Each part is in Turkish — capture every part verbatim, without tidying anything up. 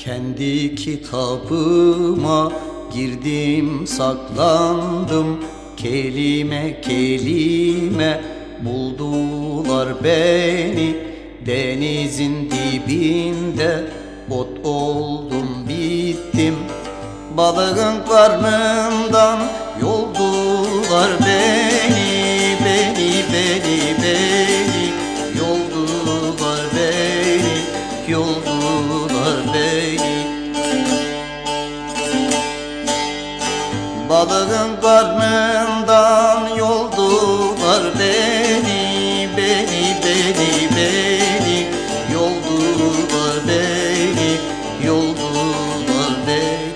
Kendi kitabıma girdim saklandım, kelime kelime buldular beni. Denizin dibinde ot oldum bittim, balığın karnından yoldular beni. Beni beni beni yoldular beni, yoldular beni. Balığın karnından yoldular beni, beni beni beni yoldular beni, yoldular beni.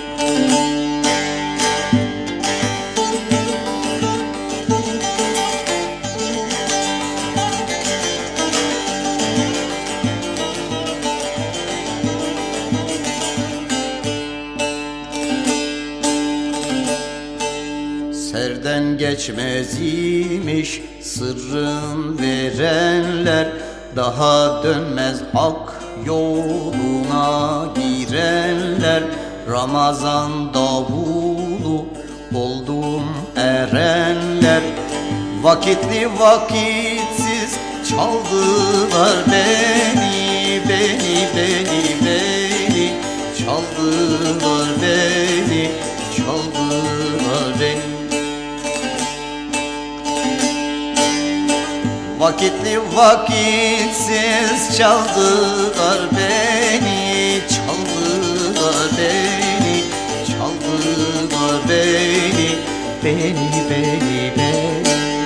Serden geçmez imiş sırrın verenler, daha dönmez hak yoluna girenler. Ramazan davulu oldum erenler, vakitli vakitsiz çaldılar beni. Beni beni beni çaldılar beni, çaldılar beni. Vakitli vakitsiz çaldılar beni, çaldılar beni, çaldılar beni, beni beni beni.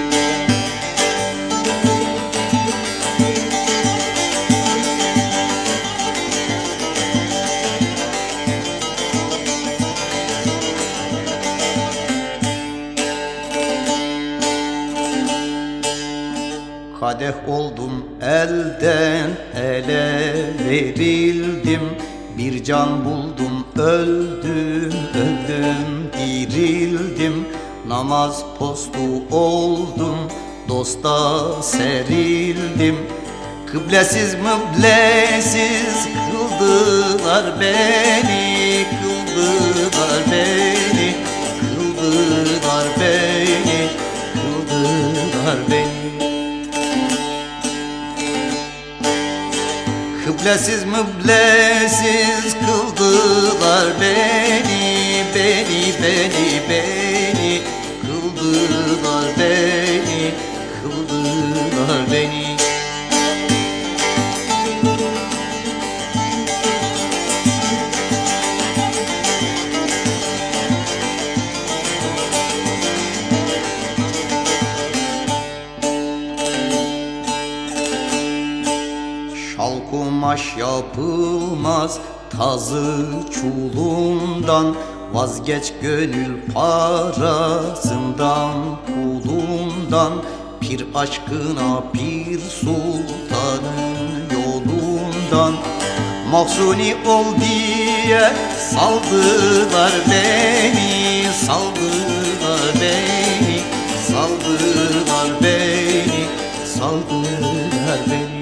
Kadeh oldum elden ele verildim, bir can buldum öldüm, öldüm dirildim. Namaz postu oldum, dosta serildim. Kıblesiz mıblesiz kıldılar beni, kıldılar beni, kıldılar beni, kıldılar beni. Kıblesiz mıblesiz kıldılar beni, beni beni beni kıldılar beni, kıldılar beni. Şal kumaş yapılmaz tazı çulundan, vazgeç gönül parasından pulundan. Pir aşkına pir sultanın yolundan, mahzuni ol diye saldılar beni, saldılar beni, saldılar beni, saldılar beni.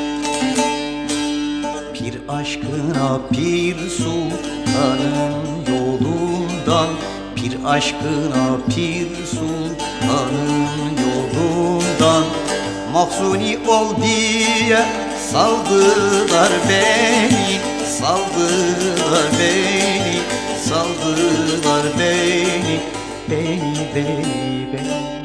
Pir aşkına pir sultanın yolundan, pir aşkına pir sultanın yolundan. Mahzuni ol diye saldılar beni, saldılar beni, saldılar beni, beni beni beni.